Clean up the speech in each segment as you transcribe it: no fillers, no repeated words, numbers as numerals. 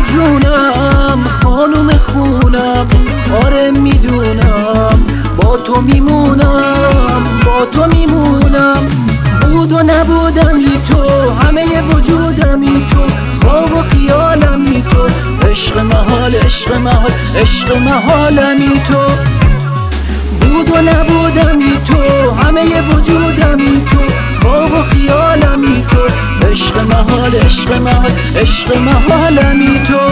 جونم خانوم خونم، آره میدونم با تو میمونم، با تو میمونم. بود و نبودم بی تو، همه وجودم بی تو، خواب و خیالم بی تو، عشق محال عشق محال عشق محالم بی تو. بود و نبودم بی تو، همه وجودم بی تو، خواب و خیالم بی تو، عشق محال عشق محال عشق محالم بی تو.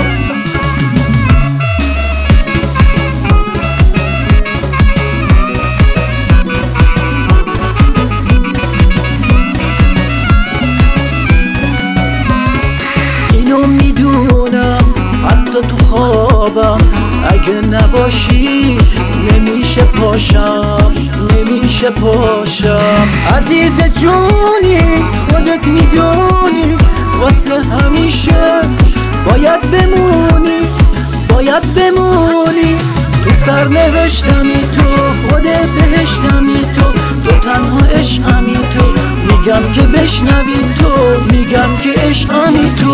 اینو میدونم حتی تو خوابم اگه نباشی نمیشه پاشم، نمیشه پاشم. عزیز جونی خودت میدونی واسه همیشه باید بمونی، باید بمونی. تو سرنوشتمی تو، خود بهشتمی تو، تو تنها عشقمی تو، میگم که بشنوی تو، میگم که عشقمی تو.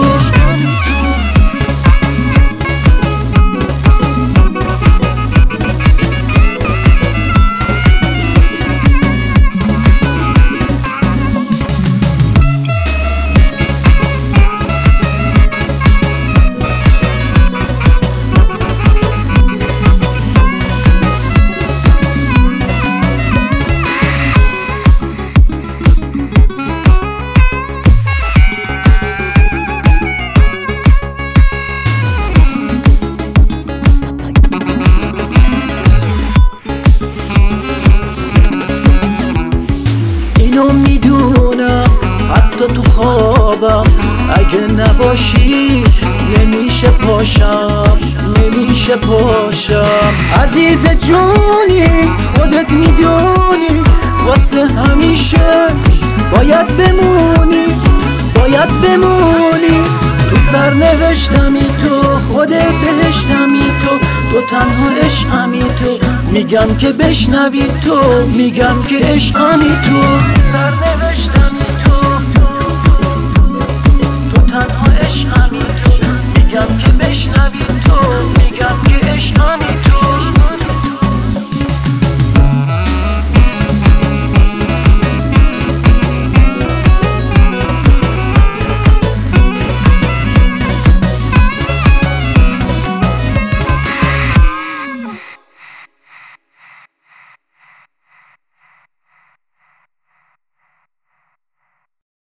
اینو میدونم حتی تو خوابم اگه نباشی نمیشه پاشم، نمیشه پاشم. عزیز جونی خودت میدونی واسه همیشه باید بمونی، باید بمونی. تو سرنوشتمی تو، خود بهشتمی تو، تو تنها عشقمی تو، میگم که بشنوی تو، میگم که عشقمی تو. سرنوشت